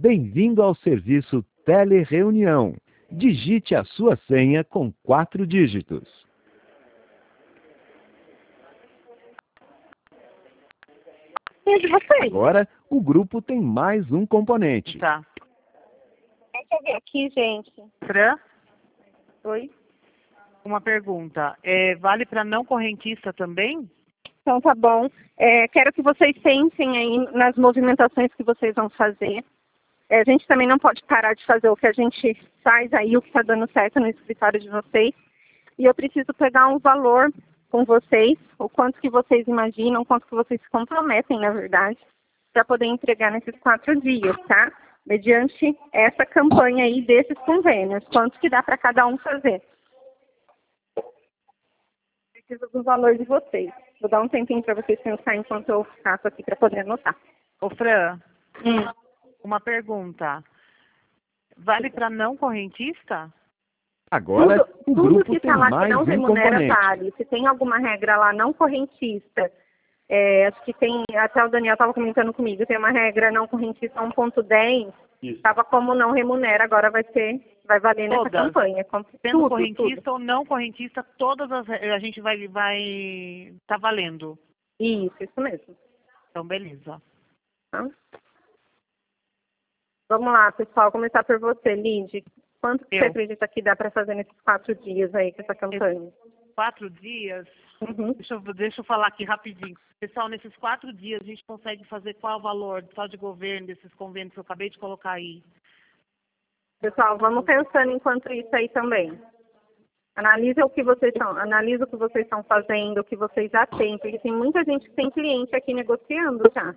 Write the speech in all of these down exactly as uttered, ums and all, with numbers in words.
Bem-vindo ao serviço Telereunião. Digite a sua senha com quatro dígitos. Agora, o grupo tem mais um componente. Tá. Deixa eu ver aqui, gente. Fran, Oi? uma pergunta. É, vale para não correntista também? Então tá bom. É, quero que vocês pensem aí nas movimentações que vocês vão fazer. É, a gente também não pode parar de fazer o que a gente faz aí, o que está dando certo no escritório de vocês. E eu preciso pegar um valor com vocês, o quanto que vocês imaginam, o quanto que vocês se comprometem, na verdade, para poder entregar nesses quatro dias, tá? Mediante essa campanha aí desses convênios, quanto que dá para cada um fazer. Preciso do valor de vocês. Vou dar um tempinho para vocês pensarem enquanto eu faço aqui para poder anotar. Ô, Fran, Hum. uma pergunta. Vale para não correntista? Agora, Tudo, o tudo grupo que tem está lá que mais não um remunera componente. vale. Se tem alguma regra lá não correntista, é, acho que tem, até o Daniel estava comentando comigo, tem uma regra não correntista um ponto dez, estava como não remunera, agora vai ser, vai valer nessa Todas. campanha. Com- Sendo tudo, correntista tudo. ou não correntista, todas as re- a gente vai vai tá valendo. Isso, isso mesmo. Então, beleza. Tá? Vamos lá, pessoal, começar por você, Lid. Quanto que Eu. você acredita que dá para fazer nesses quatro dias aí com essa campanha? Quatro dias. Uhum. Deixa eu, deixa eu falar aqui rapidinho. Pessoal, nesses quatro dias a gente consegue fazer qual o valor só de governo desses convênios que eu acabei de colocar aí? Pessoal, vamos pensando enquanto isso aí também. Analisa o que vocês estão, analisa o que vocês estão fazendo, o que vocês já têm, porque tem muita gente que tem cliente aqui negociando já.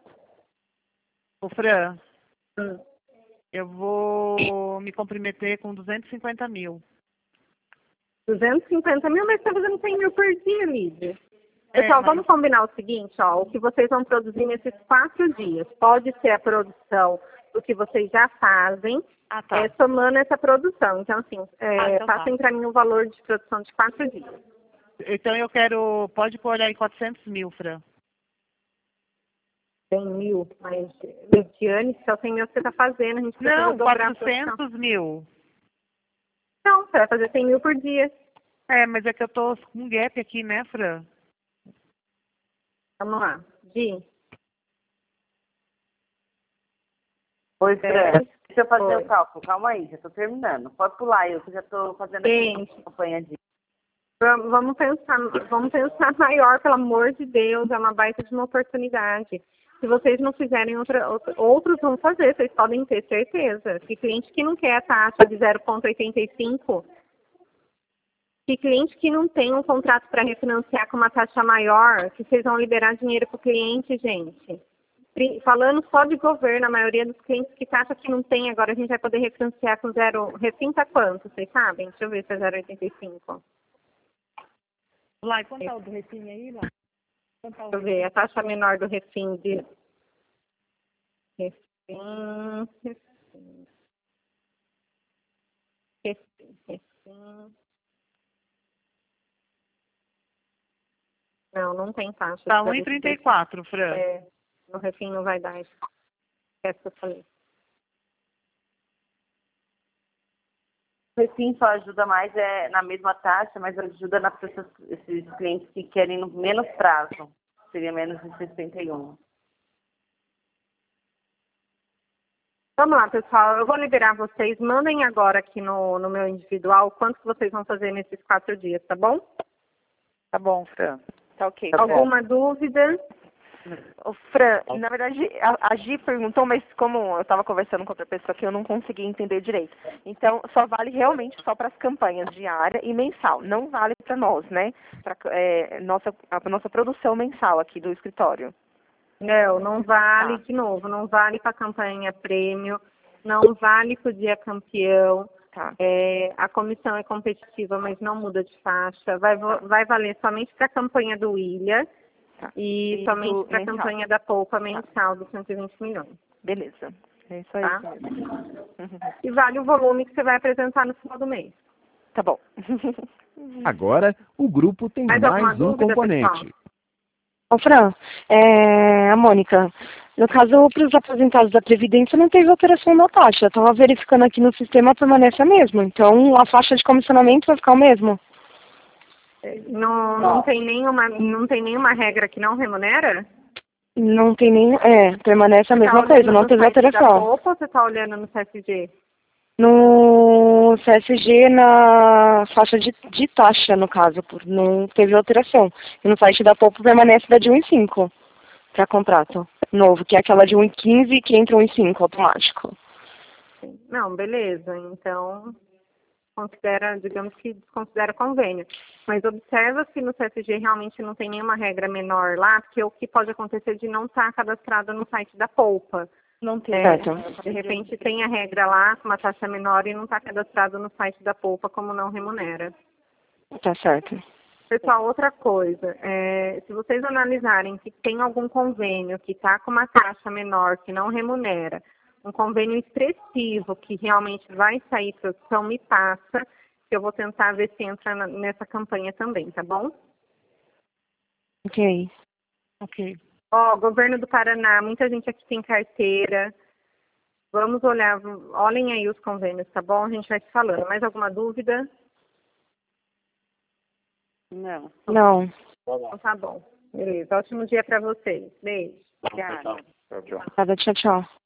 Ô, Fran, Hum. eu vou me comprometer com duzentos e cinquenta mil. duzentos e cinquenta mil, mas você está fazendo cem mil por dia, Lídia. É, Pessoal, mas- vamos combinar o seguinte, ó, o que vocês vão produzir nesses quatro dias. Pode ser a produção do que vocês já fazem, Ah, tá. é, somando essa produção. Então, assim, é, Ah, então tá. passem para mim o valor de produção de quatro dias. Então eu quero, pode pôr aí quatrocentos mil, Fran. cem mil, mas, Lidiane, se é o cem mil que você está fazendo, a gente precisa Não, dobrar a produção. quatrocentos mil. Não, você vai fazer cem mil por dia. É, mas é que eu tô com um gap aqui, né, Fran? Vamos lá. Gi. Oi, Fran. Deixa eu fazer Oi. o cálculo. Calma aí, já estou terminando. Pode pular, eu que já estou fazendo Gente. a campanha de... Vamos vamos pensar, vamos pensar maior, pelo amor de Deus, é uma baita de uma oportunidade. Se vocês não fizerem, outra, outra- outros vão fazer, vocês podem ter certeza. Que cliente que não quer a taxa de zero vírgula oitenta e cinco, que cliente que não tem um contrato para refinanciar com uma taxa maior, que vocês vão liberar dinheiro para o cliente, gente. Pri- Falando só de governo, a maioria dos clientes que taxa que não tem, agora a gente vai poder refinanciar com zero, refinta quanto, vocês sabem? Deixa eu ver se é zero vírgula oitenta e cinco. Lá, e quanto é o do Refim aí, lá? Quanto é o Deixa eu ver, a taxa menor do refim de... Refim... Refim... Refim... Refim... Não, não tem taxa. Tá um e trinta e quatro, Fran. É, no refim não vai dar isso. Esquece que eu falei. O Refim só ajuda mais é, na mesma taxa, mas ajuda nas pessoas, esses clientes que querem no menos prazo. Seria menos de sessenta e um. Vamos lá, pessoal. Eu vou liberar vocês. Mandem agora aqui no, no meu individual quanto que vocês vão fazer nesses quatro dias, tá bom? Tá bom, Fran. Tá ok. Alguma dúvida? Ô, Fran, na verdade, a, a Gi perguntou, mas como eu estava conversando com outra pessoa aqui, eu não consegui entender direito. Então, só vale realmente só para as campanhas diária e mensal. Não vale para nós, né? Para é, nossa, a nossa produção mensal aqui do escritório. Não, não vale, Tá. de novo, não vale para a campanha prêmio, não vale para o dia campeão. Tá. É, a comissão é competitiva, mas não muda de faixa. Vai, vo- vai valer somente para a campanha do William Tá. e, E somente do para a mensal. campanha da Poupa mensal dos cento e vinte milhões. Beleza. É isso aí. Tá. mesmo. Uhum. E vale o volume que você vai apresentar no final do mês. Tá bom. Agora, o grupo tem Mais alguma mais um dúvida, componente. pessoal? Ô, Fran, é, a Mônica, No caso, para os aposentados da Previdência, não teve alteração na taxa. Estava verificando aqui no sistema, permanece a mesma. Então, a faixa de comissionamento vai ficar o mesmo. Não, não, tem nenhuma, não tem nenhuma regra que não remunera? Não tem nem... É, permanece a Você mesma tá coisa, não no teve site da alteração. Poupa ou você está olhando no C S G? No C S G, na faixa de, de taxa, no caso, por- não teve alteração. E no site da Poupa permanece da de um vírgula cinco para contrato novo, que é aquela de um vírgula quinze que entra um vírgula cinco automático. Não, beleza. Então, considera, digamos que desconsidera convênio. Mas observa se no C S G realmente não tem nenhuma regra menor lá, porque o que pode acontecer de não estar cadastrado no site da Poupa. Não tem. É, Certo. de repente tem a regra lá com uma taxa menor e não está cadastrado no site da Poupa como não remunera. Tá certo. Pessoal, outra coisa, é, se vocês analisarem que tem algum convênio que está com uma taxa menor, que não remunera, um convênio expressivo que realmente vai sair produção, me passa, que eu vou tentar ver se entra na- nessa campanha também, tá bom? Ok. Ok. Ó, governo do Paraná, muita gente aqui tem carteira. Vamos olhar, olhem aí os convênios, tá bom? A gente vai se falando. Mais alguma dúvida? Não. Não. Então tá bom. Beleza. Ótimo dia para vocês. Beijo. Obrigada. Nada, tchau, tchau.